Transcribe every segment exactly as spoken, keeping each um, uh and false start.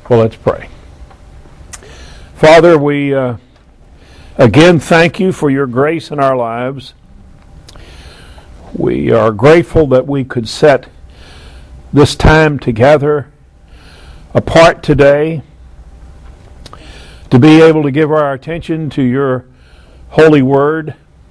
Well, let's pray. Father, we uh, again thank you for your grace in our lives. We are grateful that we could set this time together apart today to be able to give our attention to your holy word.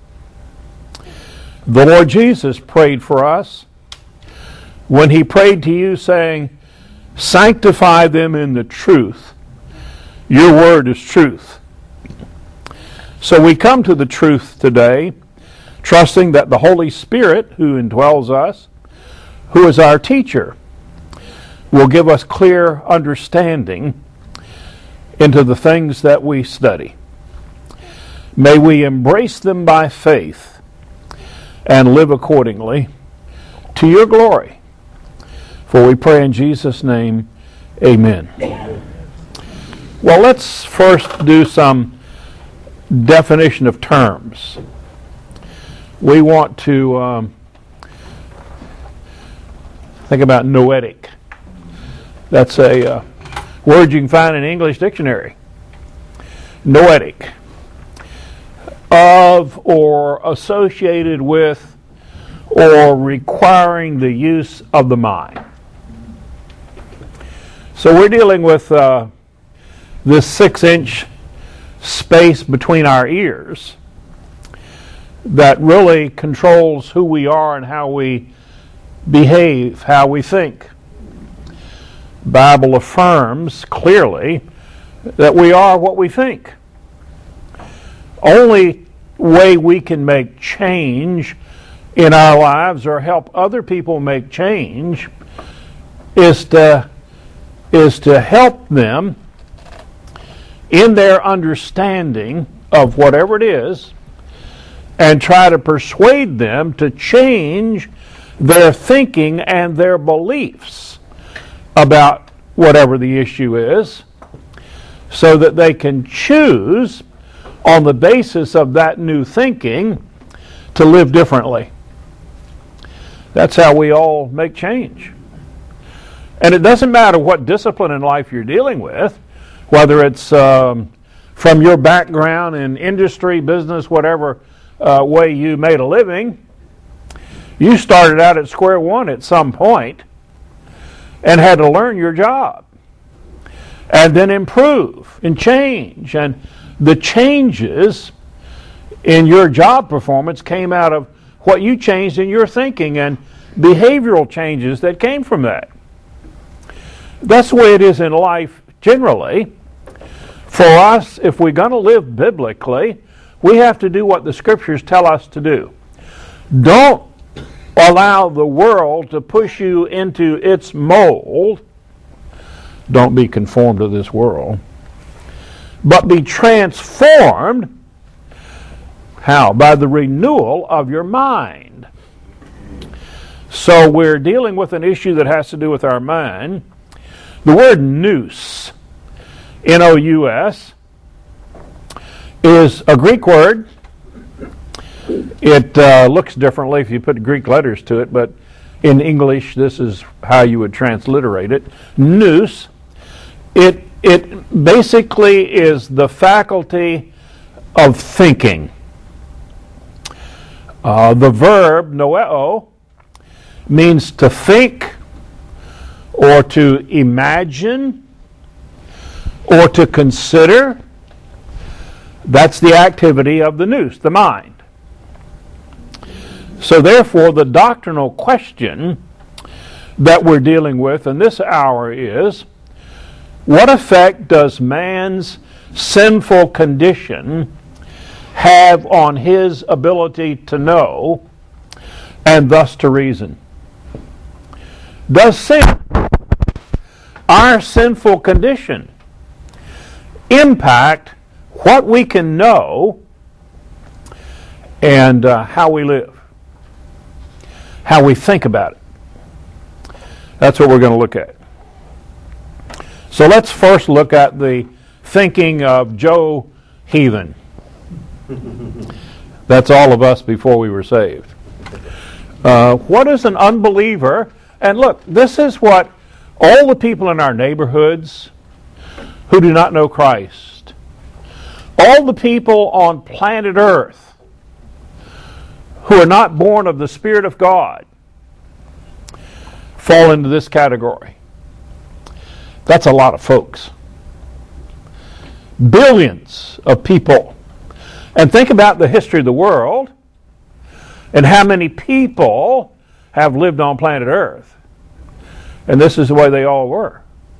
The Lord Jesus prayed for us when he prayed to you saying, sanctify them in the truth. Your word is truth. So we come to the truth today, trusting that the Holy Spirit who indwells us, who is our teacher, will give us clear understanding into the things that we study. May we embrace them by faith and live accordingly to your glory. For we pray in Jesus' name, amen. Well, let's first do some definition of terms. We want to um, think about noetic. That's a uh, word you can find in an English dictionary. Noetic. Of or associated with or requiring the use of the mind. So we're dealing with uh, this six-inch space between our ears that really controls who we are and how we behave, how we think. The Bible affirms clearly that we are what we think. Only way we can make change in our lives or help other people make change is to is to help them in their understanding of whatever it is and try to persuade them to change their thinking and their beliefs about whatever the issue is so that they can choose on the basis of that new thinking to live differently. That's how we all make change. And it doesn't matter what discipline in life you're dealing with, whether it's um, from your background in industry, business, whatever uh, way you made a living. You started out at square one at some point and had to learn your job and then improve and change. And the changes in your job performance came out of what you changed in your thinking and behavioral changes that came from that. That's the way it is in life generally. For us, if we're going to live biblically, we have to do what the Scriptures tell us to do. Don't allow the world to push you into its mold. Don't be conformed to this world. But be transformed. How? By the renewal of your mind. So we're dealing with an issue that has to do with our mind. The word nous, N O U S, is a Greek word. It uh, looks differently if you put Greek letters to it, but in English this is how you would transliterate it. Nous, it, it basically is the faculty of thinking. Uh, the verb noeo means to think or to imagine or to consider. That's the activity of the nous, the mind. So therefore, the doctrinal question that we're dealing with in this hour is, what effect does man's sinful condition have on his ability to know and thus to reason? Does sin, our sinful condition, impact what we can know and uh, how we live, how we think about it? That's what we're going to look at. So let's first look at the thinking of Joe Heathen. That's all of us before we were saved. Uh, what is an unbeliever? And look, this is what all the people in our neighborhoods, who do not know Christ. All the people on planet Earth who are not born of the Spirit of God fall into this category. That's a lot of folks. Billions of people. And think about the history of the world and how many people have lived on planet Earth. And this is the way they all were.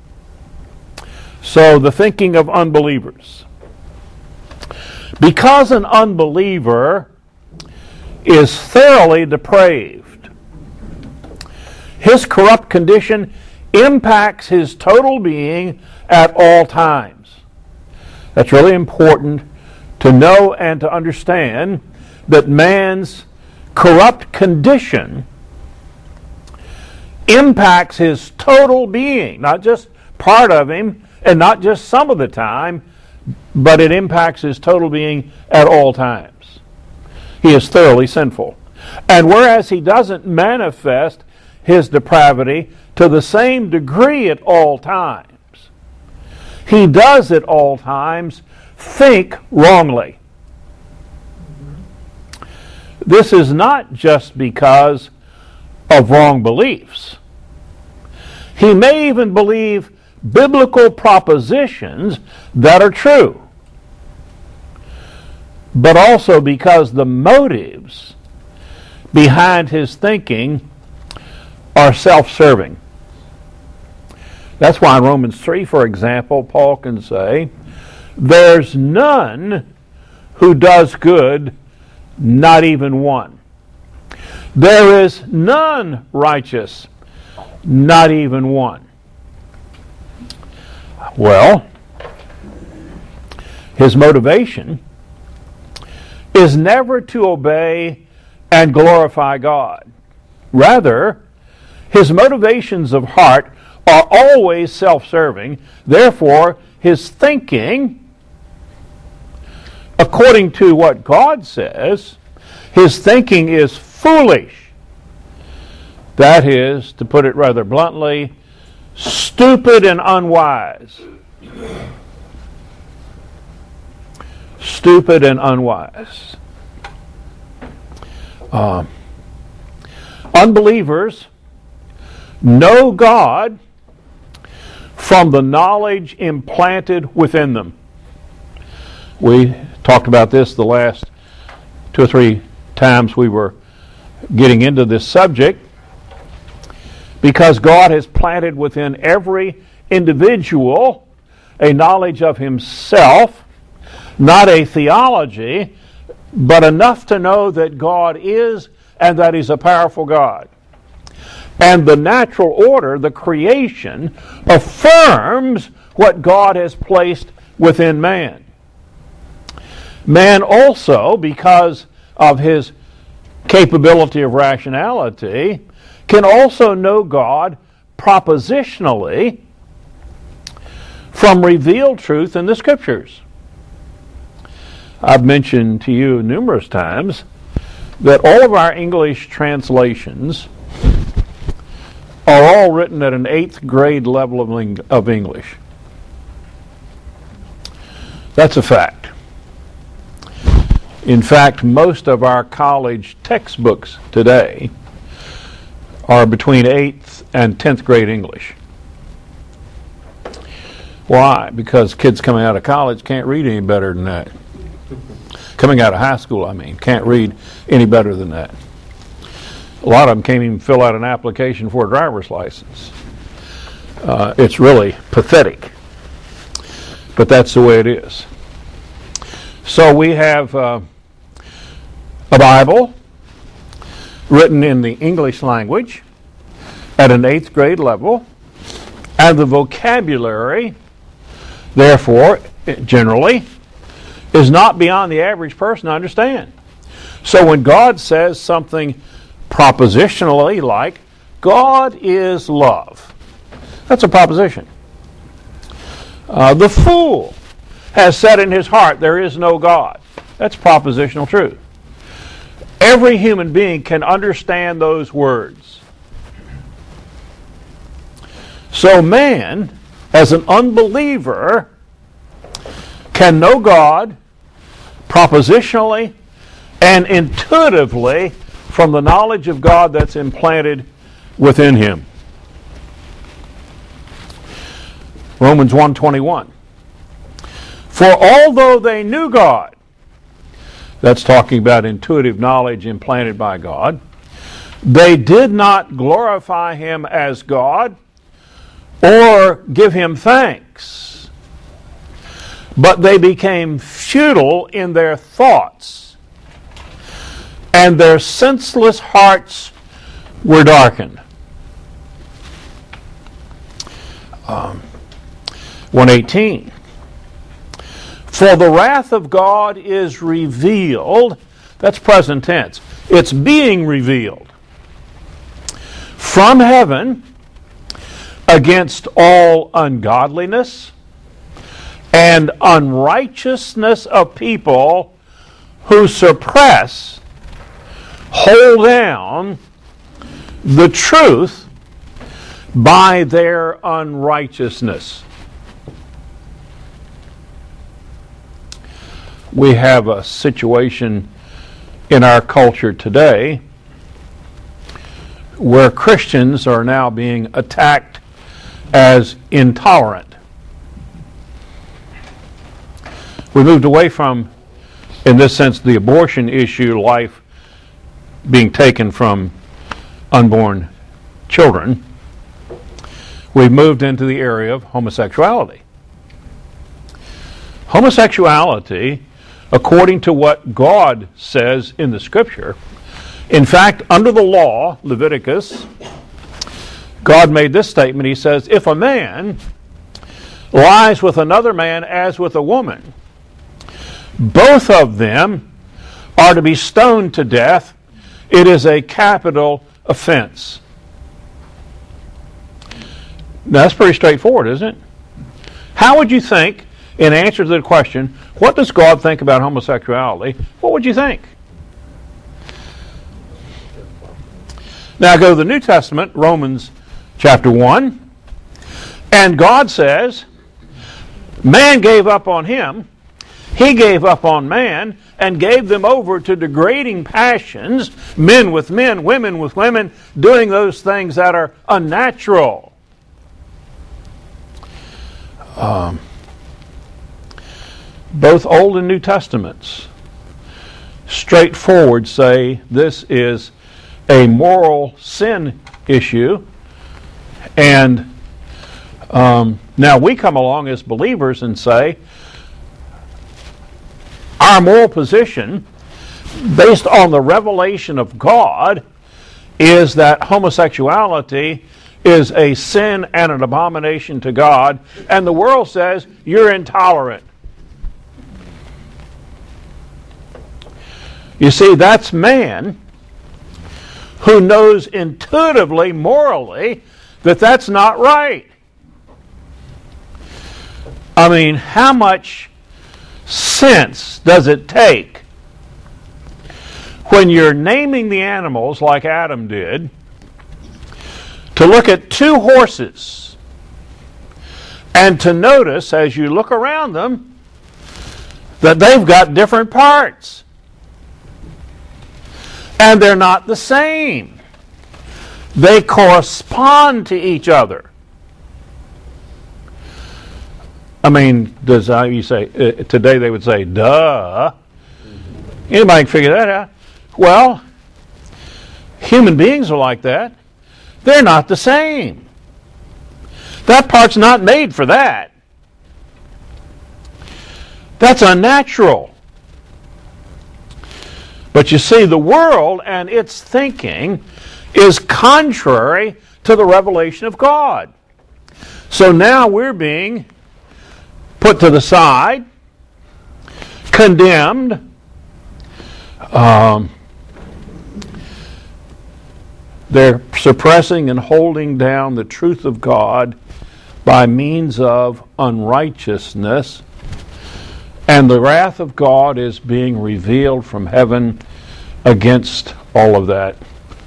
So the thinking of unbelievers. Because an unbeliever is thoroughly depraved, his corrupt condition impacts his total being at all times. That's really important to know and to understand, that man's corrupt condition impacts his total being, not just part of him and not just some of the time, but it impacts his total being at all times. He is thoroughly sinful. And whereas he doesn't manifest his depravity to the same degree at all times, he does at all times think wrongly. This is not just because of wrong beliefs. He may even believe biblical propositions that are true, but also because the motives behind his thinking are self-serving. That's why in Romans three, for example, Paul can say, "There's none who does good, not even one. There is none righteous, not even one." Well, his motivation is never to obey and glorify God. Rather, his motivations of heart are always self-serving. Therefore, his thinking, according to what God says, his thinking is foolish. That is, to put it rather bluntly, stupid and unwise. Stupid and unwise. Uh, unbelievers know God from the knowledge implanted within them. We talked about this the last two or three times we were getting into this subject, because God has planted within every individual a knowledge of himself, not a theology, but enough to know that God is and that he's a powerful God. And the natural order, the creation, affirms what God has placed within man. Man also, because of his capability of rationality, can also know God propositionally from revealed truth in the Scriptures. I've mentioned to you numerous times that all of our English translations are all written at an eighth grade level of, ling- of English. That's a fact. In fact, most of our college textbooks today are between eighth and tenth grade English. Why? Because kids coming out of college can't read any better than that. Coming out of high school, I mean, can't read any better than that. A lot of them can't even fill out an application for a driver's license. Uh, it's really pathetic. But that's the way it is. So we have uh, a Bible written in the English language at an eighth grade level, and the vocabulary, therefore, generally, is not beyond the average person to understand. So when God says something propositionally like, God is love, that's a proposition. Uh, the fool has said in his heart, there is no God. That's propositional truth. Every human being can understand those words. So man, as an unbeliever, can know God propositionally and intuitively from the knowledge of God that's implanted within him. Romans one twenty-one. For although they knew God, that's talking about intuitive knowledge implanted by God, they did not glorify him as God or give him thanks, but they became futile in their thoughts, and their senseless hearts were darkened. Um, one eighteen. For the wrath of God is revealed, that's present tense, it's being revealed from heaven against all ungodliness and unrighteousness of people who suppress, hold down the truth by their unrighteousness. We have a situation in our culture today where Christians are now being attacked as intolerant. We moved away from, in this sense, the abortion issue, life being taken from unborn children. We've moved into the area of homosexuality. Homosexuality, according to what God says in the Scripture, in fact, under the law, Leviticus, God made this statement. He says, if a man lies with another man as with a woman, both of them are to be stoned to death. It is a capital offense. Now, that's pretty straightforward, isn't it? How would you think, in answer to the question, what does God think about homosexuality? What would you think? Now go to the New Testament, Romans chapter one, and God says, man gave up on him, he gave up on man, and gave them over to degrading passions, men with men, women with women, doing those things that are unnatural. Um, both Old and New Testaments straightforward say this is a moral sin issue, and um, now we come along as believers and say our moral position based on the revelation of God is that homosexuality is a sin and an abomination to God, and the world says you're intolerant. You see, that's man who knows intuitively, morally, that that's not right. I mean, how much sense does it take when you're naming the animals like Adam did to look at two horses and to notice as you look around them that they've got different parts? And they're not the same. They correspond to each other. I mean, does uh, you say uh, today they would say, "Duh." Anybody can figure that out? Well, human beings are like that. They're not the same. That part's not made for that. That's unnatural. But you see, the world and its thinking is contrary to the revelation of God. So now we're being put to the side, condemned, um, they're suppressing and holding down the truth of God by means of unrighteousness. And the wrath of God is being revealed from heaven against all of that.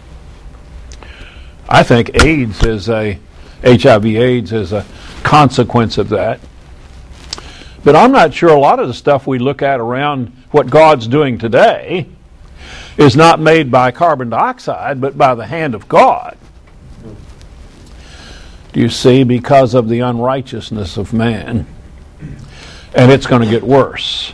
I think AIDS is a, H I V AIDS is a consequence of that. But I'm not sure a lot of the stuff we look at around what God's doing today is not made by carbon dioxide, but by the hand of God. Do you see? Because of the unrighteousness of man. And it's going to get worse.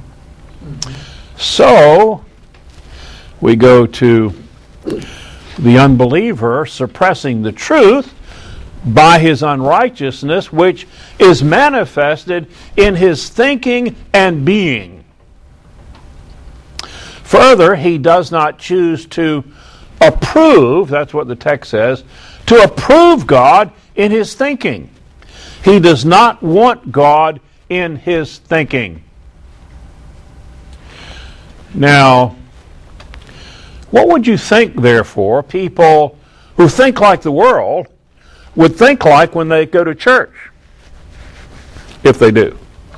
So, we go to the unbeliever suppressing the truth by his unrighteousness, which is manifested in his thinking and being. Further, he does not choose to approve, that's what the text says, to approve God in his thinking. He does not want God in his thinking. Now, what would you think, therefore, people who think like the world would think like when they go to church? If they do.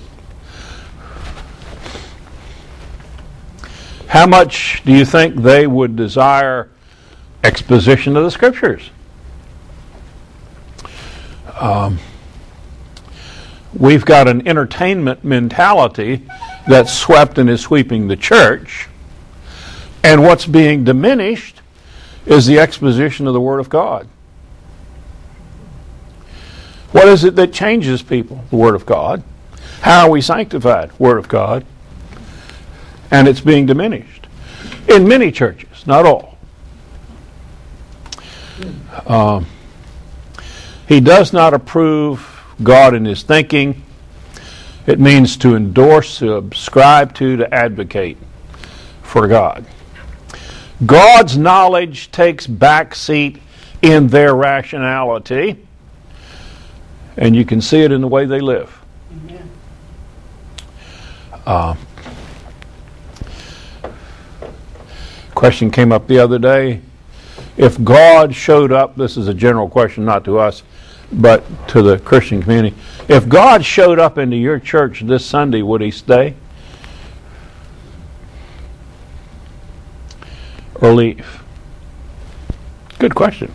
How much do you think they would desire exposition of the Scriptures? Um, we've got an entertainment mentality that's swept and is sweeping the church, and what's being diminished is the exposition of the Word of God. What is it that changes people? The Word of God. How are we sanctified? Word of God. And it's being diminished in many churches, not all. Um, he does not approve God in his thinking. It means to endorse, to subscribe to, to advocate for God. God's knowledge takes backseat in their rationality, and you can see it in the way they live. Amen. Uh, question came up the other day. If God showed up, this is a general question, not to us, but to the Christian community. If God showed up into your church this Sunday, would he stay or leave? Good question.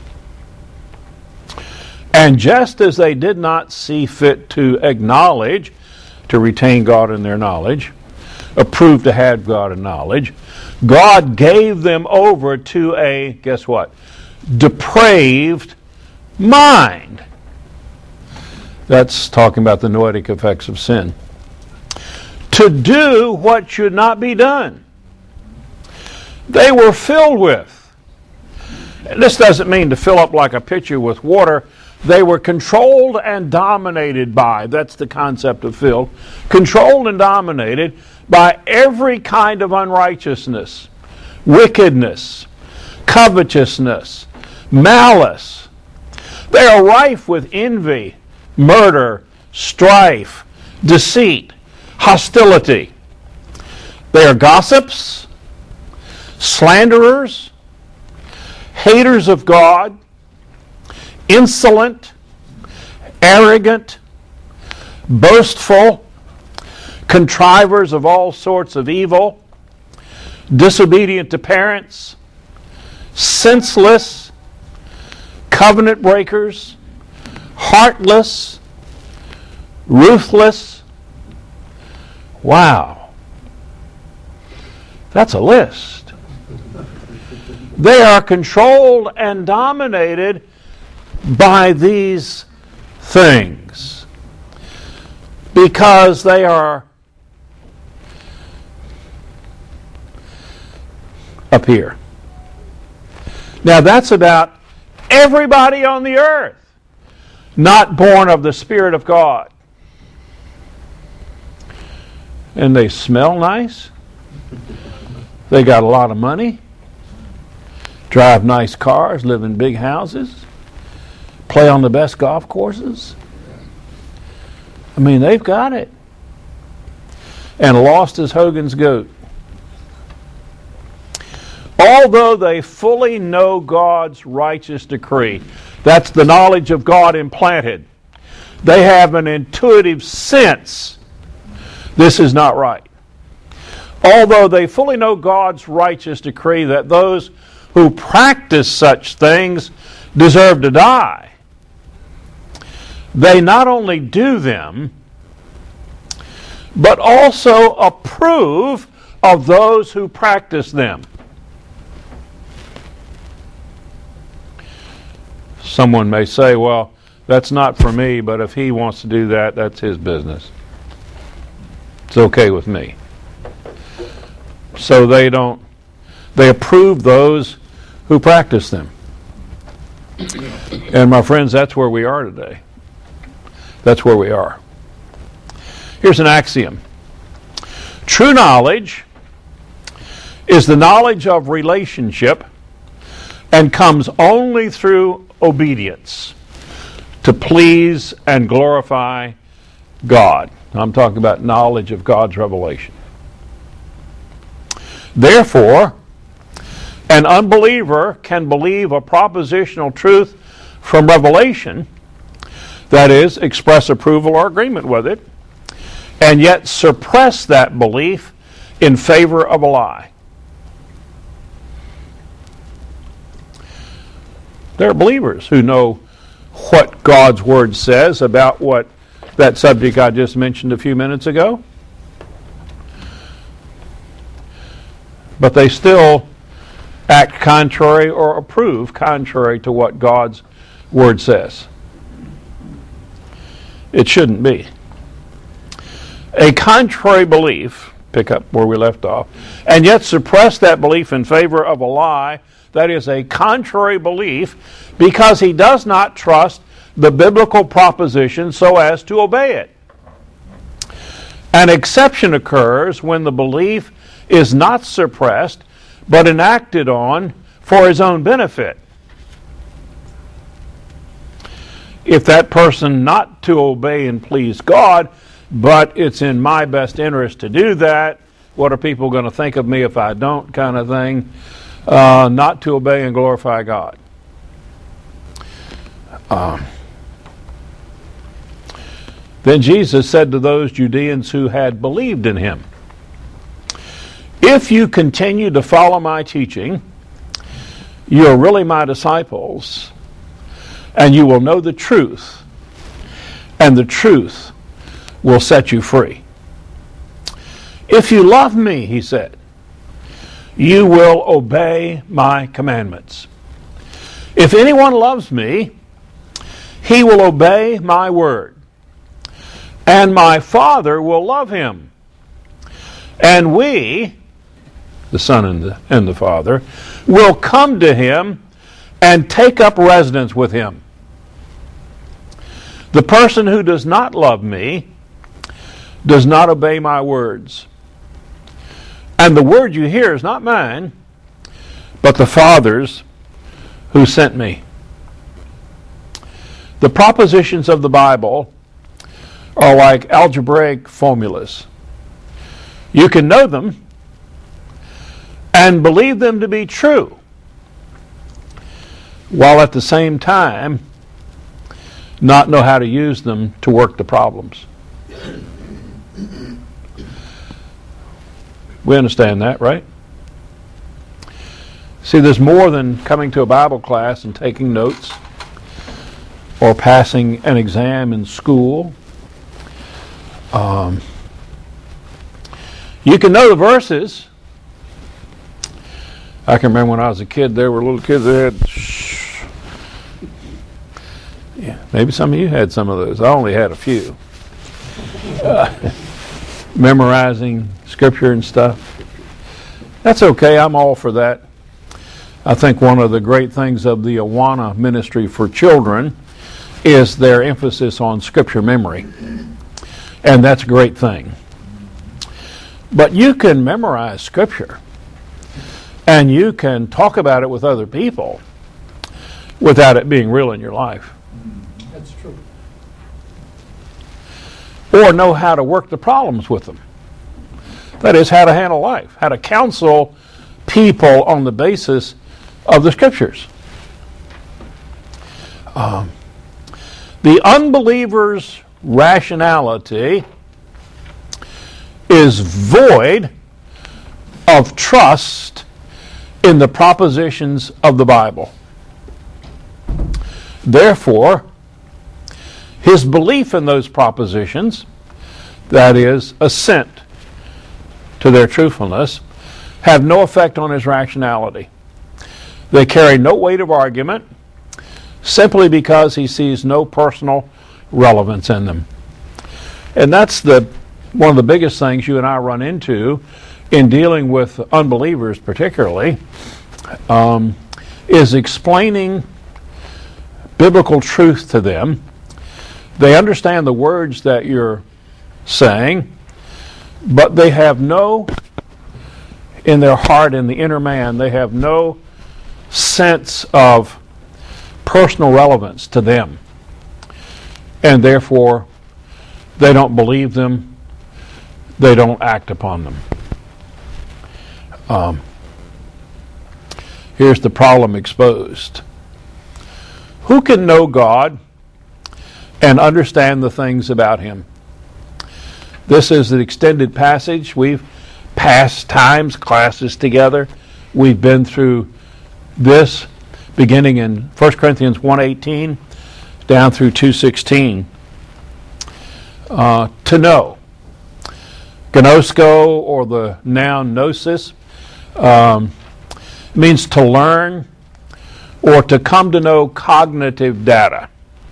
And just as they did not see fit to acknowledge, to retain God in their knowledge, approve to have God in knowledge, God gave them over to a, guess what? Depraved mind. That's talking about the noetic effects of sin. To do what should not be done. They were filled with. This doesn't mean to fill up like a pitcher with water. They were controlled and dominated by, that's the concept of filled, controlled and dominated by every kind of unrighteousness, wickedness, covetousness, malice. They are rife with envy, murder, strife, deceit, hostility. They are gossips, slanderers, haters of God, insolent, arrogant, boastful, contrivers of all sorts of evil, disobedient to parents, senseless, covenant breakers, heartless, ruthless. Wow. That's a list. They are controlled and dominated by these things because they are up here. Now that's about everybody on the earth not born of the Spirit of God. And they smell nice. They got a lot of money. Drive nice cars, live in big houses, play on the best golf courses. I mean, they've got it. And lost as Hogan's goat. Although they fully know God's righteous decree, that's the knowledge of God implanted, they have an intuitive sense this is not right. Although they fully know God's righteous decree that those who practice such things deserve to die, they not only do them, but also approve of those who practice them. Someone may say, well, that's not for me, but if he wants to do that, that's his business. It's okay with me. So they don't, they approve those who practice them. And my friends, that's where we are today. That's where we are. Here's an axiom. True knowledge is the knowledge of relationship and comes only through obedience to please and glorify God. I'm talking about knowledge of God's revelation. Therefore, an unbeliever can believe a propositional truth from revelation, that is, express approval or agreement with it, and yet suppress that belief in favor of a lie. There are believers who know what God's Word says about what that subject I just mentioned a few minutes ago, but they still act contrary or approve contrary to what God's Word says. It shouldn't be. A contrary belief, pick up where we left off, and yet suppress that belief in favor of a lie, that is a contrary belief because he does not trust the biblical proposition so as to obey it. An exception occurs when the belief is not suppressed but enacted on for his own benefit. If that person not to obey and please God, but it's in my best interest to do that, what are people going to think of me if I don't, kind of thing, uh, not to obey and glorify God. Um, then Jesus said to those Judeans who had believed in him, if you continue to follow my teaching, you are really my disciples, and you will know the truth, and the truth will set you free. If you love me, he said, you will obey my commandments. If anyone loves me, he will obey my word, and my Father will love him. And we, the Son and the, and the Father, will come to him and take up residence with him. The person who does not love me does not obey my words. And the word you hear is not mine, but the Father's who sent me. The propositions of the Bible are like algebraic formulas. You can know them and believe them to be true, while at the same time not know how to use them to work the problems. We understand that, right? See, there's more than coming to a Bible class and taking notes or passing an exam in school. Um, you can know the verses. I can remember when I was a kid, there were little kids that had shh. Yeah, maybe some of you had some of those. I only had a few. Uh, memorizing scripture and stuff. That's okay. I'm all for that. I think one of the great things of the Awana ministry for children is their emphasis on scripture memory. And that's a great thing. But you can memorize scripture and you can talk about it with other people without it being real in your life. That's true. Or know how to work the problems with them. That is, how to handle life, how to counsel people on the basis of the Scriptures. Um, the unbeliever's rationality is void of trust in the propositions of the Bible. Therefore, his belief in those propositions, that is, assent to their truthfulness, have no effect on his rationality. They carry no weight of argument simply because he sees no personal relevance in them. And that's the one of the biggest things you and I run into in dealing with unbelievers particularly, um, is explaining biblical truth to them. They understand the words that you're saying, but they have no, in their heart, in the inner man, they have no sense of personal relevance to them. And therefore, they don't believe them, they don't act upon them. Um, here's the problem exposed. Who can know God and understand the things about Him? This is an extended passage. We've passed times, classes together. We've been through this beginning in First Corinthians one eighteen down through two sixteen. Uh, to know. Gnosko, or the noun gnosis, um, means to learn or to come to know cognitive data.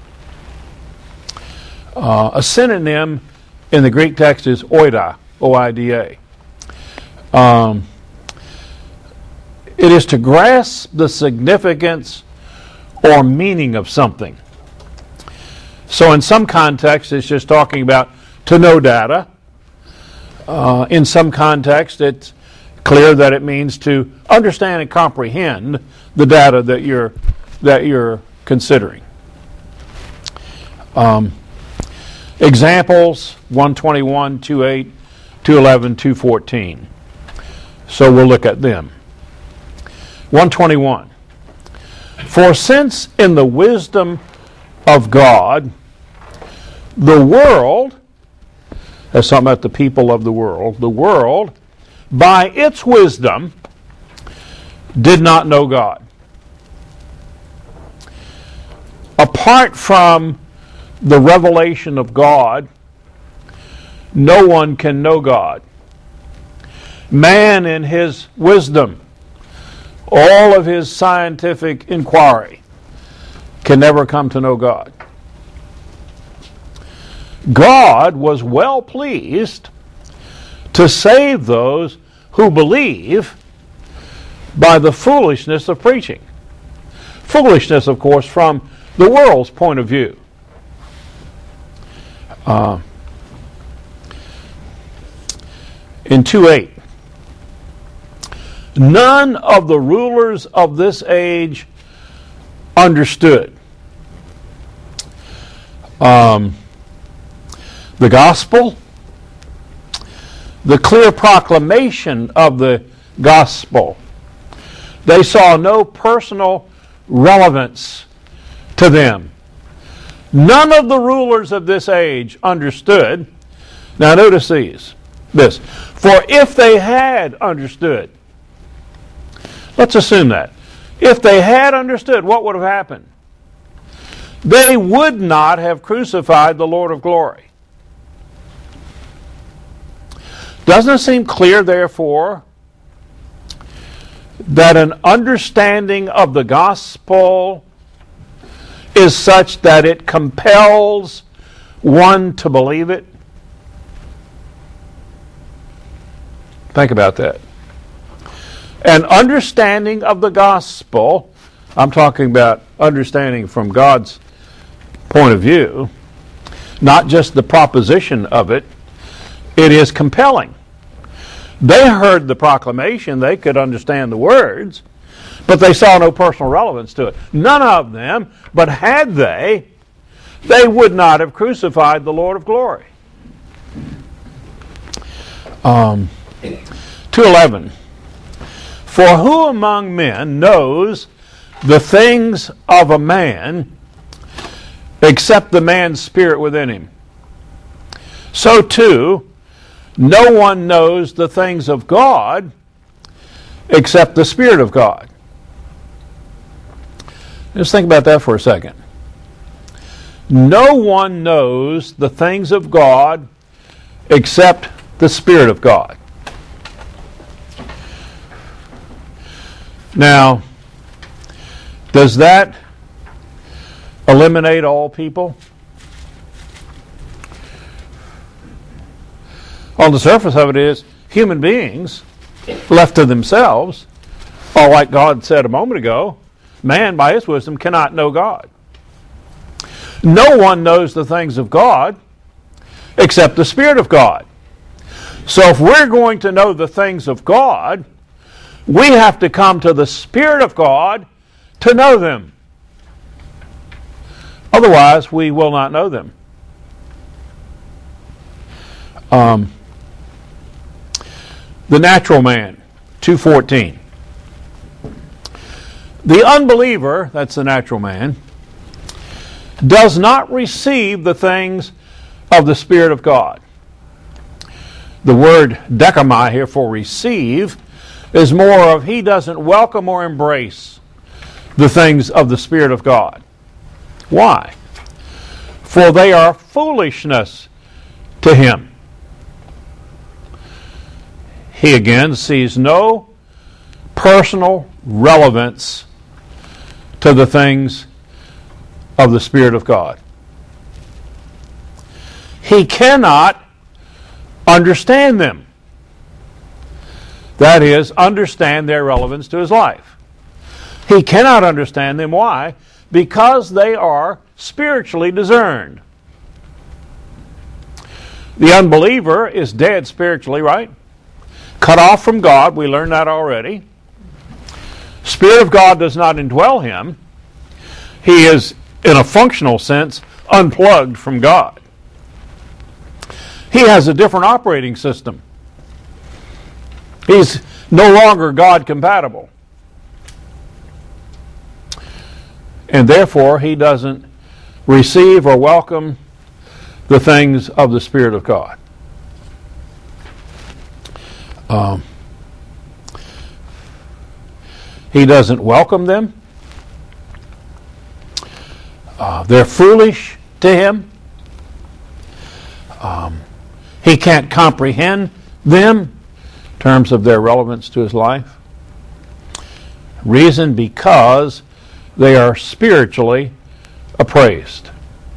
Uh, a synonym in the Greek text is oida, O I D A. Um, it is to grasp the significance or meaning of something. So in some contexts, it's just talking about to know data. Uh, in some contexts, it's clear that it means to understand and comprehend the data that you're that you're considering. Um, examples: one twenty-one, two eight, two eleven, two fourteen. So we'll look at them. one twenty-one. For since in the wisdom of God, the world, that's talking about the people of the world, the world, by its wisdom, did not know God. Apart from the revelation of God, no one can know God. Man in his wisdom, all of his scientific inquiry, can never come to know God. God was well pleased to save those who believe by the foolishness of preaching. Foolishness, of course, from the world's point of view. Uh, in two eight, none of the rulers of this age understood. Um, the gospel, the clear proclamation of the gospel. They saw no personal relevance to them. None of the rulers of this age understood. Now notice these. This. For if they had understood, let's assume that. If they had understood, what would have happened? They would not have crucified the Lord of glory. Doesn't it seem clear, therefore, that an understanding of the gospel is such that it compels one to believe it? Think about that. An understanding of the gospel, I'm talking about understanding from God's point of view, not just the proposition of it, it is compelling. They heard the proclamation, they could understand the words, but they saw no personal relevance to it. None of them, but had they, they would not have crucified the Lord of glory. Um, two eleven. For who among men knows the things of a man except the man's spirit within him? So too, no one knows the things of God except the Spirit of God. Just think about that for a second. No one knows the things of God except the Spirit of God. Now, does that eliminate all people? On the surface of it is, human beings, left to themselves, are like God said a moment ago, man by his wisdom cannot know God. No one knows the things of God except the Spirit of God. So if we're going to know the things of God, we have to come to the Spirit of God to know them. Otherwise, we will not know them. Um, the natural man, two fourteen. The unbeliever, that's the natural man, does not receive the things of the Spirit of God. The word dekamai here for receive is more of he doesn't welcome or embrace the things of the Spirit of God. Why? For they are foolishness to him. He again sees no personal relevance to the things of the Spirit of God. He cannot understand them. That is, understand their relevance to his life. He cannot understand them. Why? Because they are spiritually discerned. The unbeliever is dead spiritually, right? Cut off from God. We learned that already. Spirit of God does not indwell him. He is, in a functional sense, unplugged from God. He has a different operating system. He's no longer God compatible. And therefore, he doesn't receive or welcome the things of the Spirit of God. Um, he doesn't welcome them. Uh, they're foolish to him. Um, he can't comprehend them in terms of their relevance to his life. Reason because they are spiritually appraised.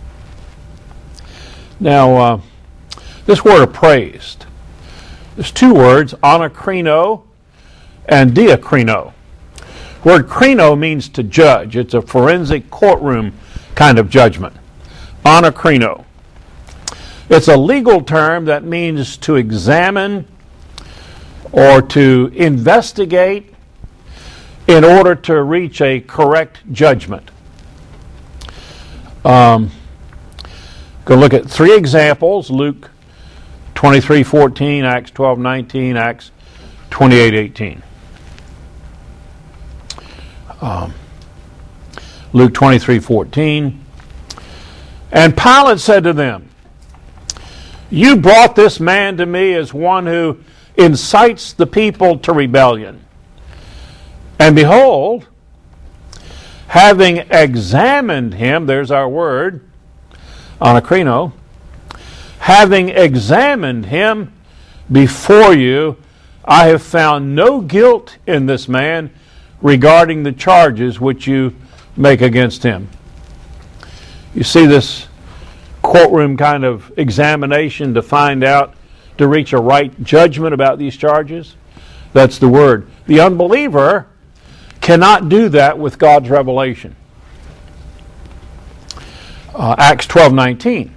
Now, uh, this word appraised, there's two words, anakrino and diakrino. Word krino means to judge. It's a forensic courtroom kind of judgment. Anakrino. It's a legal term that means to examine or to investigate in order to reach a correct judgment. Um, go look at three examples: Luke twenty-three fourteen, Acts twelve nineteen, Acts twenty-eight eighteen. Um, Luke twenty-three fourteen. And Pilate said to them, "You brought this man to me as one who incites the people to rebellion. And behold, having examined him," there's our word, anakrino, "having examined him before you, I have found no guilt in this man regarding the charges which you make against him." You see this courtroom kind of examination to find out, to reach a right judgment about these charges? That's the word. The unbeliever cannot do that with God's revelation. Uh, Acts twelve nineteen.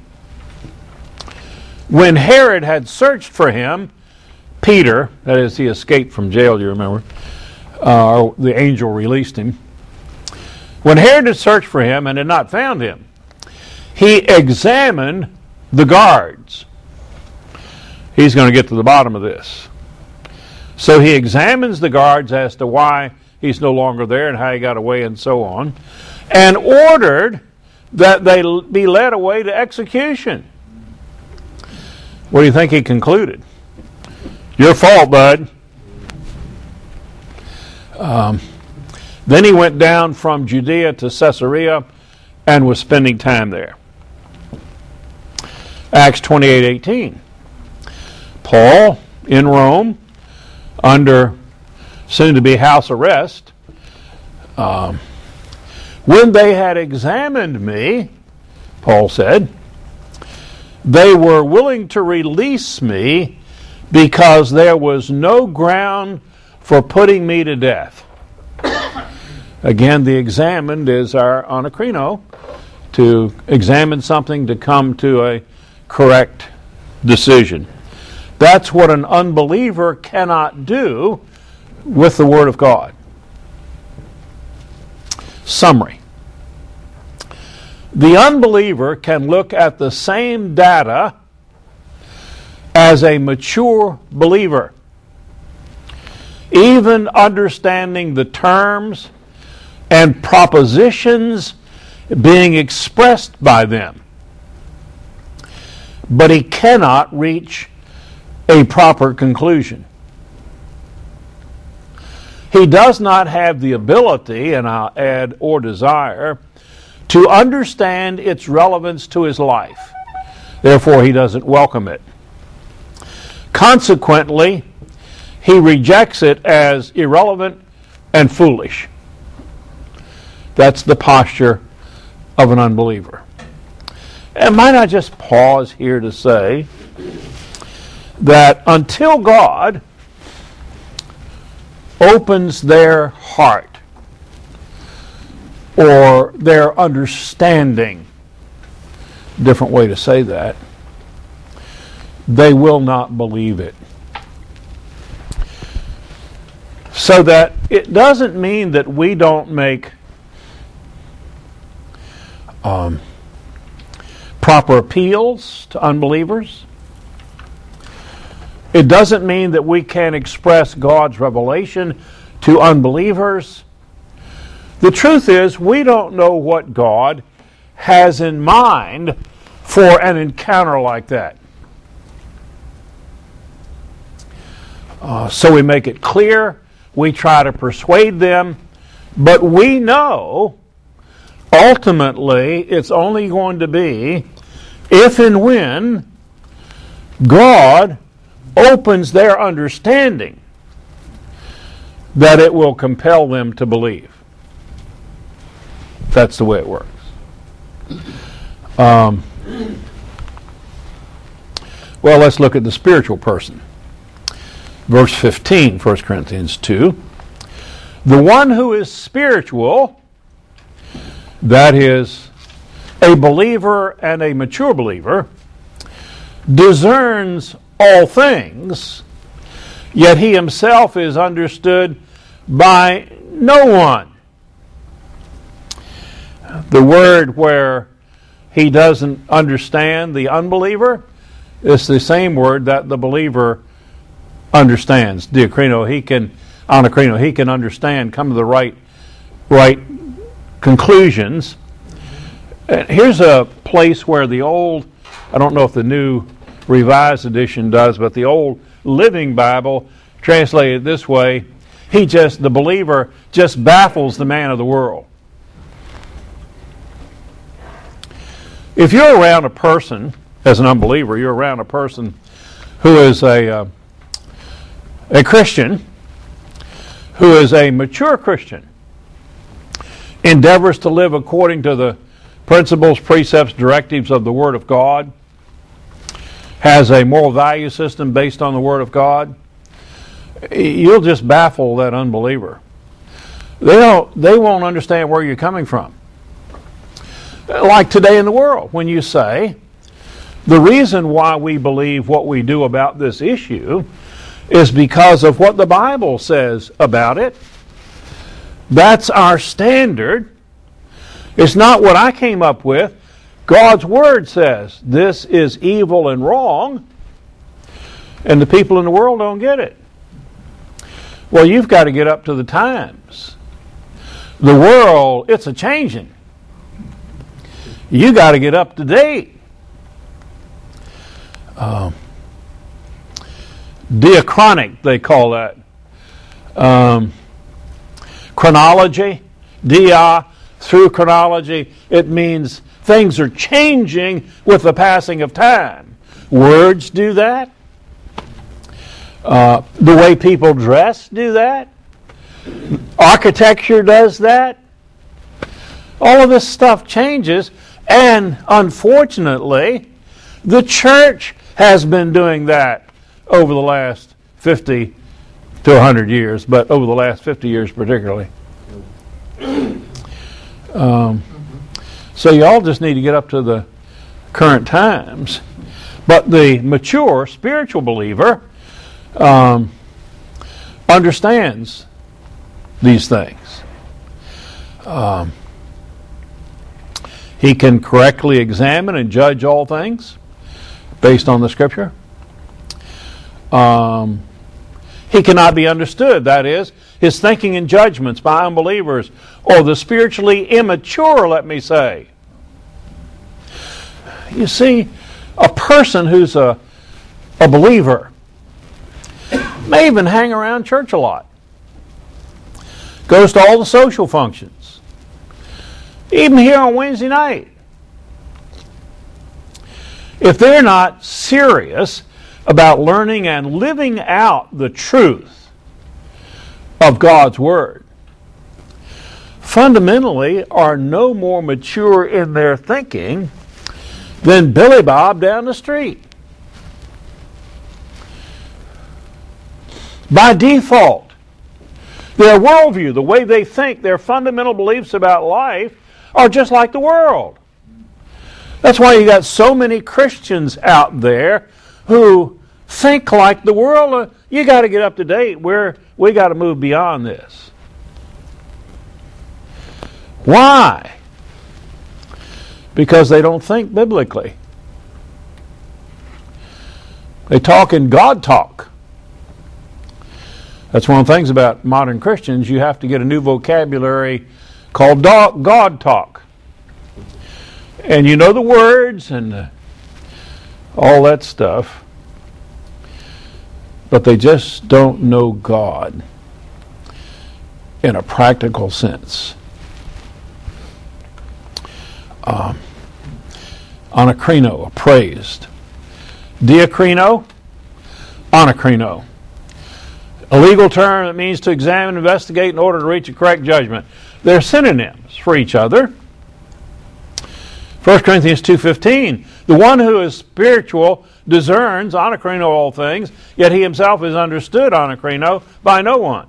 When Herod had searched for him, Peter, that is, he escaped from jail, you remember, uh, or the angel released him. When Herod had searched for him and had not found him, he examined the guards. He's going to get to the bottom of this. So he examines the guards as to why he's no longer there and how he got away and so on, and ordered that they be led away to execution. What do you think he concluded? Your fault, bud. Um, then he went down from Judea to Caesarea and was spending time there. Acts twenty-eight eighteen. Paul in Rome, under soon-to-be house arrest, um, when they had examined me, Paul said, they were willing to release me because there was no ground for putting me to death. Again, the examined is our anakrino, to examine something to come to a correct decision. That's what an unbeliever cannot do with the Word of God. Summary. The unbeliever can look at the same data as a mature believer, even understanding the terms and propositions being expressed by them. But he cannot reach a proper conclusion. He does not have the ability, and I'll add, or desire, to understand its relevance to his life. Therefore, he doesn't welcome it. Consequently, he rejects it as irrelevant and foolish. That's the posture of an unbeliever. And might I just pause here to say that until God opens their heart or their understanding, different way to say that, they will not believe it. So that it doesn't mean that we don't make um, proper appeals to unbelievers. It doesn't mean that we can't express God's revelation to unbelievers. The truth is, we don't know what God has in mind for an encounter like that. Uh, so we make it clear, we try to persuade them, but we know ultimately it's only going to be if and when God opens their understanding that it will compel them to believe. That's the way it works. Um, well, let's look at the spiritual person. Verse fifteen, First Corinthians two. The one who is spiritual, that is, a believer and a mature believer, discerns all things, yet he himself is understood by no one. The word where he doesn't understand the unbeliever is the same word that the believer understands. Diakrino, he can, anakrino, he can understand, come to the right, right conclusions. And here's a place where the old, I don't know if the new Revised Edition does, but the old Living Bible translated this way: he just, the believer, just baffles the man of the world. If you're around a person, as an unbeliever, you're around a person who is a uh, a Christian, who is a mature Christian, endeavors to live according to the principles, precepts, directives of the Word of God, has a moral value system based on the Word of God, you'll just baffle that unbeliever. They don't, they won't understand where you're coming from. Like today in the world, when you say, the reason why we believe what we do about this issue is because of what the Bible says about it. That's our standard. It's not what I came up with. God's Word says this is evil and wrong, and the people in the world don't get it. Well, you've got to get up to the times. The world, it's a changing. You got to get up to date. Um, diachronic, they call that. Um, chronology, dia, through chronology, it means things are changing with the passing of time. Words do that. Uh, the way people dress do that. Architecture does that. All of this stuff changes, and unfortunately, the church has been doing that over the last fifty to one hundred years, but over the last fifty years particularly. Um, so you all just need to get up to the current times. But the mature spiritual believer um, understands these things. Um, he can correctly examine and judge all things based on the Scripture. Um, he cannot be understood. That is, his thinking and judgments by unbelievers, or the spiritually immature, let me say. You see, a person who's a, a believer may even hang around church a lot. Goes to all the social functions. Even here on Wednesday night. If they're not serious about learning and living out the truth of God's Word, fundamentally are no more mature in their thinking than Billy Bob down the street. By default, their worldview, the way they think, their fundamental beliefs about life are just like the world. That's why you got so many Christians out there who think like the world. You got to get up to date. We're, we got to move beyond this. Why? Because they don't think biblically. They talk in God talk. That's one of the things about modern Christians. You have to get a new vocabulary called God talk. And you know the words and uh, all that stuff, but they just don't know God in a practical sense. Um, anakrino, appraised. Diakrino, anakrino. A legal term that means to examine, investigate in order to reach a correct judgment. They're synonyms for each other. First Corinthians two fifteen, the one who is spiritual discerns, anakrino, all things, yet he himself is understood, anakrino, by no one.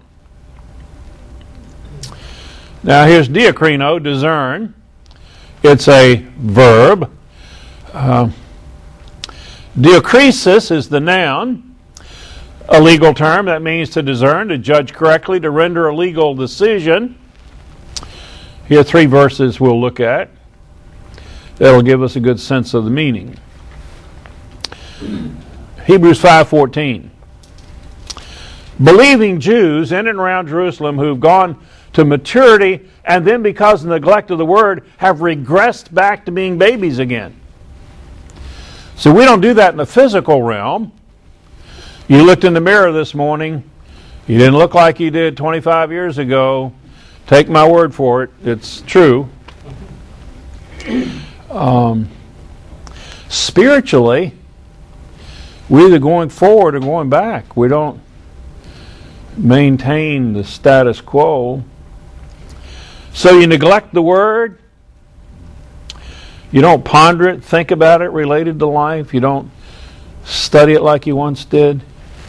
Now here's diakrino, discern. It's a verb. Uh, diakrisis is the noun, a legal term that means to discern, to judge correctly, to render a legal decision. Here are three verses we'll look at that'll give us a good sense of the meaning. Hebrews five fourteen. Believing Jews in and around Jerusalem who've gone to maturity and then because of neglect of the word have regressed back to being babies again. So we don't do that in the physical realm. You looked in the mirror this morning, you didn't look like you did twenty-five years ago. Take my word for it, it's true. Um, spiritually, we're either going forward or going back. We don't maintain the status quo. So you neglect the Word. You don't ponder it, think about it related to life. You don't study it like you once did.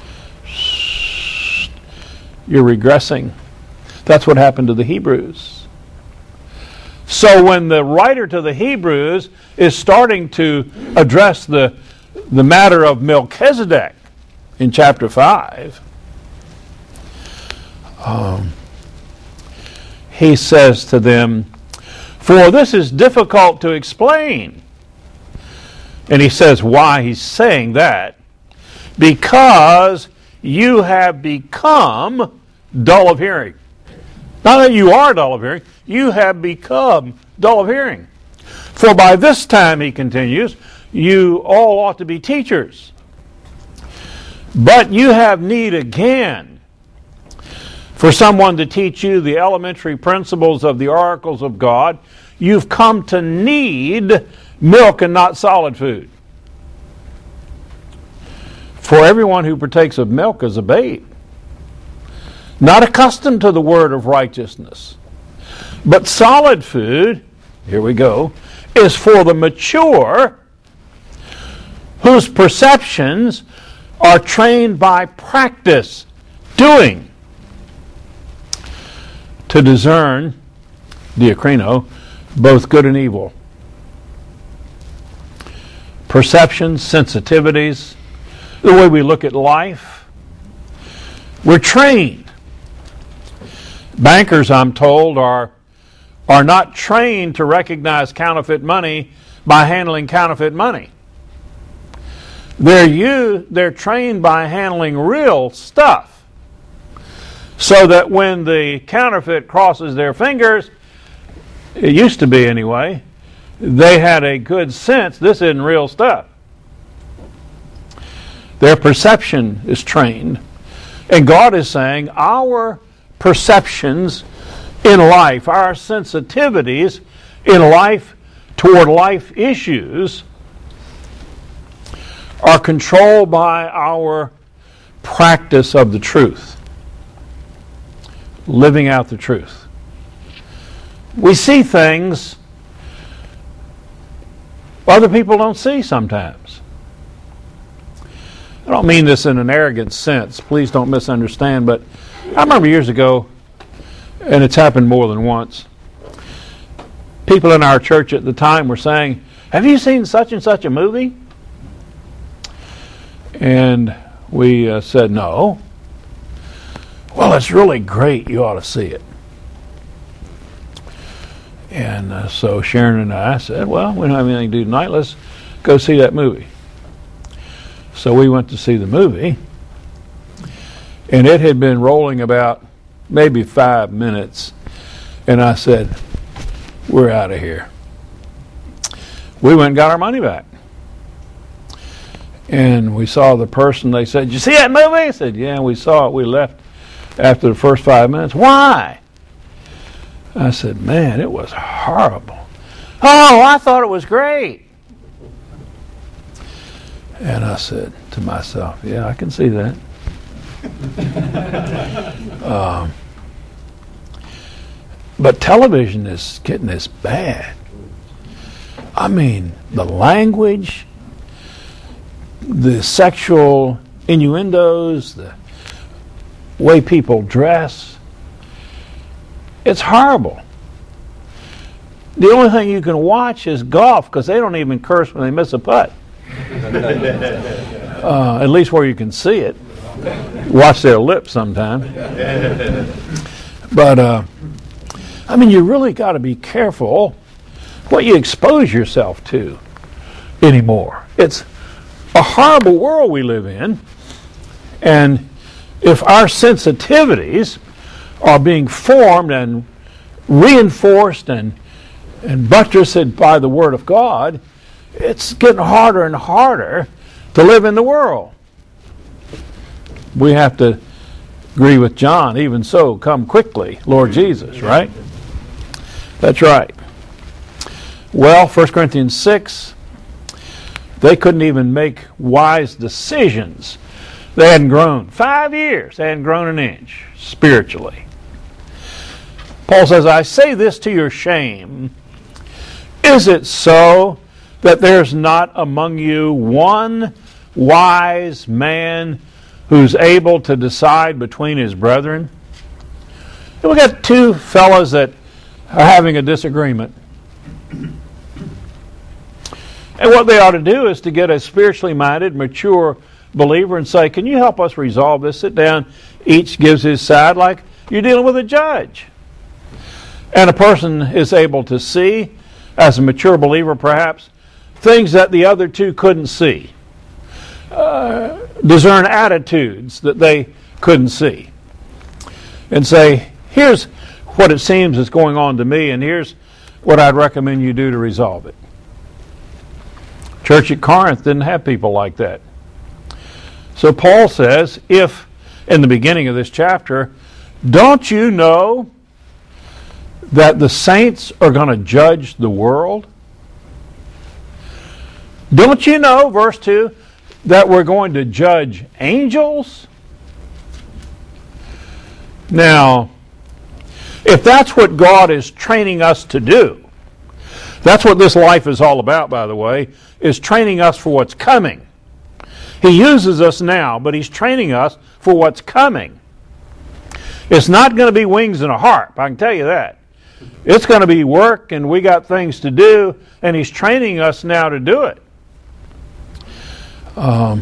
You're regressing. That's what happened to the Hebrews. So when the writer to the Hebrews is starting to address the, the matter of Melchizedek in chapter five, um, he says to them, "For this is difficult to explain." And he says why he's saying that. Because you have become dull of hearing. Not that you are dull of hearing, you have become dull of hearing. For by this time, he continues, you all ought to be teachers. But you have need again for someone to teach you the elementary principles of the oracles of God. You've come to need milk and not solid food. For everyone who partakes of milk is a babe, not accustomed to the word of righteousness. But solid food, here we go, is for the mature, whose perceptions are trained by practice, doing, to discern, diakrino, both good and evil. Perceptions, sensitivities, the way we look at life. We're trained. Bankers, I'm told, are, are not trained to recognize counterfeit money by handling counterfeit money. They're, you, they're trained by handling real stuff, so that when the counterfeit crosses their fingers, it used to be anyway, they had a good sense this isn't real stuff. Their perception is trained. And God is saying our perceptions in life, our sensitivities in life toward life issues are controlled by our practice of the truth, living out the truth. We see things other people don't see sometimes. I don't mean this in an arrogant sense. Please don't misunderstand, but I remember years ago, and it's happened more than once, people in our church at the time were saying, "Have you seen such and such a movie?" And we uh, said, "No." "Well, it's really great. You ought to see it." And uh, so Sharon and I said, "Well, we don't have anything to do tonight. Let's go see that movie." So we went to see the movie, and it had been rolling about maybe five minutes, and I said, "We're out of here." We went and got our money back. And we saw the person, they said, "Did you see that movie?" I said, "Yeah, we saw it. We left after the first five minutes. "Why?" I said, "Man, it was horrible." "Oh, I thought it was great." And I said to myself, "Yeah, I can see that." um, but television is getting this bad. I mean, the language, the sexual innuendos, the way people dress, it's horrible. The only thing you can watch is golf, because they don't even curse when they miss a putt. Uh, at least where you can see it. Watch their lips sometime. But, uh, I mean, you really got to be careful what you expose yourself to anymore. It's a horrible world we live in, and if our sensitivities are being formed and reinforced and, and buttressed by the Word of God, it's getting harder and harder to live in the world. We have to agree with John, "Even so, come quickly, Lord Jesus," right? That's right. Well, First Corinthians six, they couldn't even make wise decisions. They hadn't grown. Five years, they hadn't grown an inch spiritually. Paul says, "I say this to your shame. Is it so that there's not among you one wise man who's able to decide between his brethren?" And we got two fellows that are having a disagreement. And what they ought to do is to get a spiritually minded, mature believer and say, "Can you help us resolve this?" Sit down, each gives his side like you're dealing with a judge. And a person is able to see, as a mature believer perhaps, things that the other two couldn't see. Uh, discern attitudes that they couldn't see. And say, "Here's what it seems is going on to me, and here's what I'd recommend you do to resolve it." Church at Corinth didn't have people like that. So Paul says, if, in the beginning of this chapter, don't you know that the saints are going to judge the world? Don't you know, verse two, that we're going to judge angels? Now, if that's what God is training us to do, that's what this life is all about, by the way, is training us for what's coming. He uses us now, but He's training us for what's coming. It's not going to be wings and a harp, I can tell you that. It's going to be work, and we got things to do, and He's training us now to do it. Um,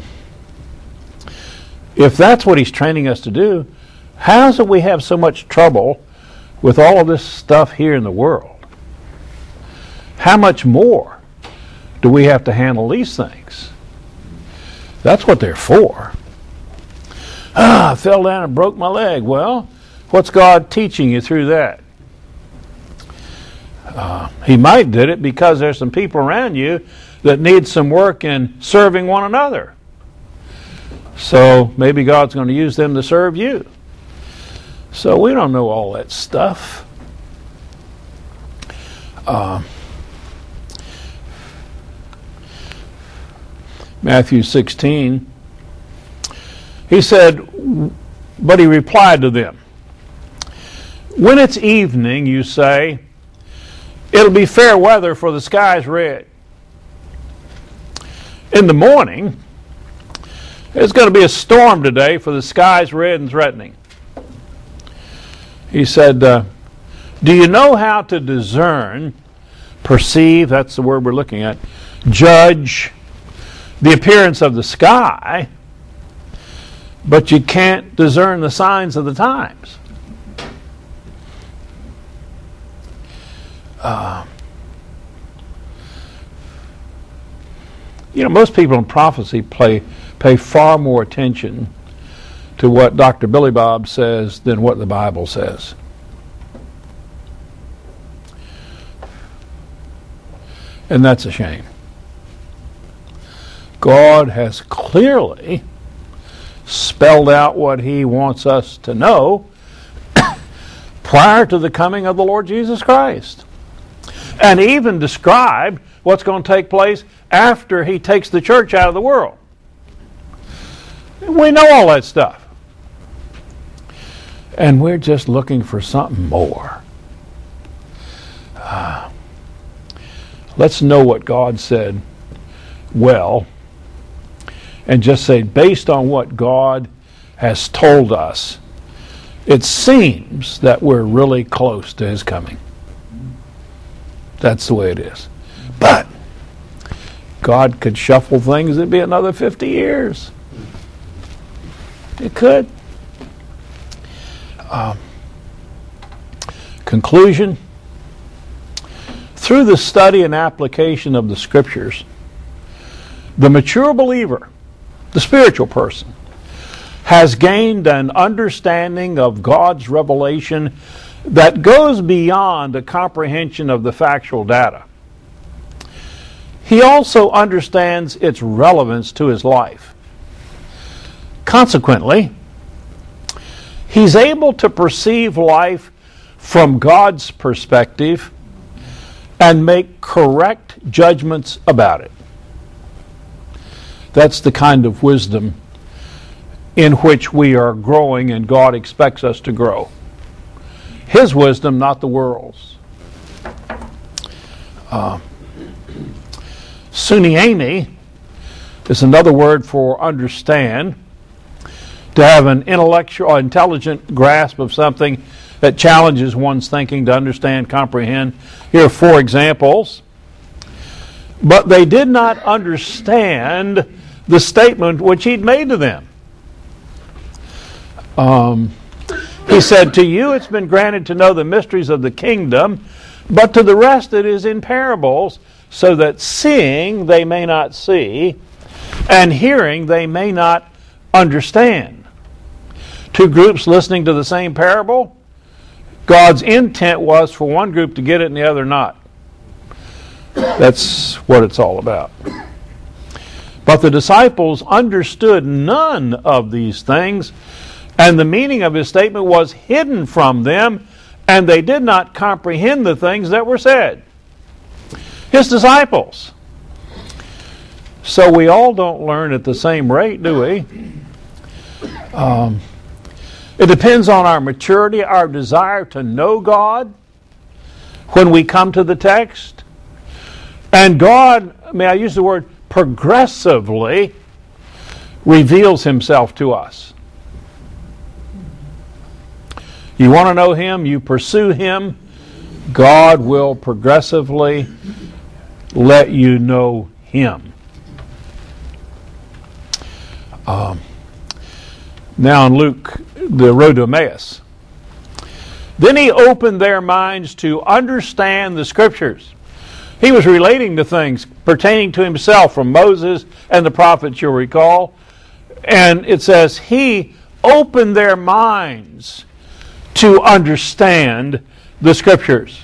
if that's what He's training us to do, how is it we have so much trouble with all of this stuff here in the world? How much more do we have to handle these things? That's what they're for. Ah, I fell down and broke my leg. Well, what's God teaching you through that? Uh, he might did it because there's some people around you that need some work in serving one another. So maybe God's going to use them to serve you. So we don't know all that stuff. Uh, Matthew sixteen, he said, but he replied to them, when it's evening, you say, it'll be fair weather for the sky's red. In the morning, it's going to be a storm today for the sky's red and threatening. He said, uh, do you know how to discern, perceive, that's the word we're looking at, judge the appearance of the sky, but you can't discern the signs of the times? Uh, you know, most people in prophecy play, pay far more attention to what Doctor Billy Bob says than what the Bible says. And that's a shame. God has clearly spelled out what He wants us to know prior to the coming of the Lord Jesus Christ. And even described what's going to take place after He takes the church out of the world. We know all that stuff. And we're just looking for something more. Uh, let's know what God said well, and just say, based on what God has told us, it seems that we're really close to His coming. That's the way it is. But God could shuffle things, it'd be another fifty years. It could. Um, conclusion. Through the study and application of the Scriptures, the mature believer, the spiritual person, has gained an understanding of God's revelation that goes beyond a comprehension of the factual data. He also understands its relevance to his life. Consequently, he's able to perceive life from God's perspective and make correct judgments about it. That's the kind of wisdom in which we are growing, and God expects us to grow. His wisdom, not the world's. Uh, Suniemi is another word for understand, to have an intellectual, intelligent grasp of something that challenges one's thinking, to understand, comprehend. Here are four examples. But they did not understand the statement which He'd made to them. Um, he said, to you it's been granted to know the mysteries of the kingdom, but to the rest it is in parables, so that seeing they may not see, and hearing they may not understand. Two groups listening to the same parable, God's intent was for one group to get it and the other not. That's what it's all about. But the disciples understood none of these things, and the meaning of His statement was hidden from them, and they did not comprehend the things that were said. His disciples. So we all don't learn at the same rate, do we? Um, it depends on our maturity, our desire to know God when we come to the text. And God, may I use the word, progressively reveals Himself to us. You want to know Him, you pursue Him, God will progressively let you know Him. Um, now in Luke, the road to Emmaus. Then He opened their minds to understand the Scriptures. He was relating to things pertaining to Himself from Moses and the prophets, you'll recall. And it says, He opened their minds to understand the Scriptures.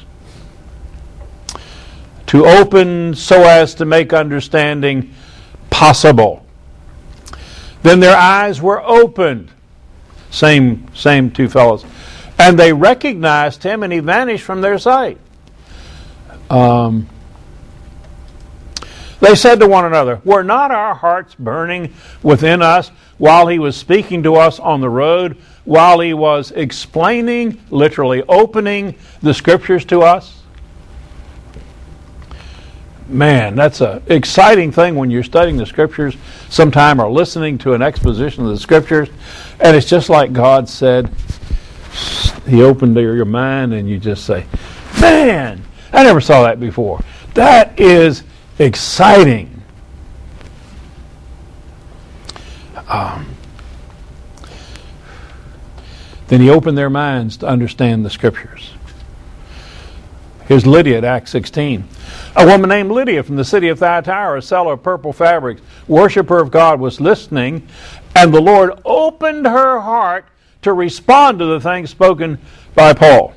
To open so as to make understanding possible. Then their eyes were opened. Same, same two fellows. And they recognized Him, and He vanished from their sight. Um, they said to one another, were not our hearts burning within us while He was speaking to us on the road, while He was explaining, literally opening the Scriptures to us? Man, that's an exciting thing when you're studying the Scriptures sometime or listening to an exposition of the Scriptures, and it's just like God said, He opened your mind, and you just say, man, I never saw that before. That is exciting. Um, then He opened their minds to understand the Scriptures. Here's Lydia at Acts sixteen. A woman named Lydia from the city of Thyatira, a seller of purple fabrics, worshiper of God, was listening, and the Lord opened her heart to respond to the things spoken by Paul.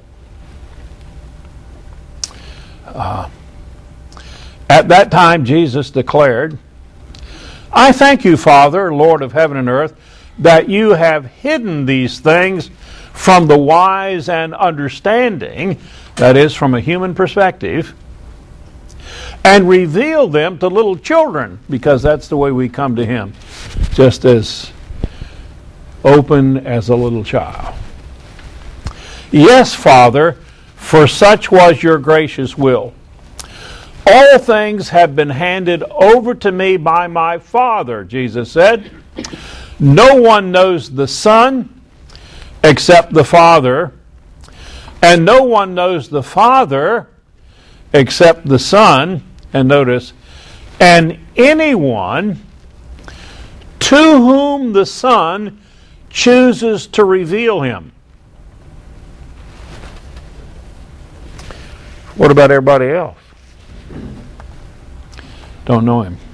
Uh, at that time, Jesus declared, I thank you, Father, Lord of heaven and earth, that you have hidden these things from the wise and understanding, that is, from a human perspective, and revealed them to little children, because that's the way we come to Him, just as open as a little child. Yes, Father, for such was your gracious will. All things have been handed over to me by my Father, Jesus said. No one knows the Son except the Father, and no one knows the Father except the Son, and notice, and anyone to whom the Son chooses to reveal Him. What about everybody else? Don't know Him.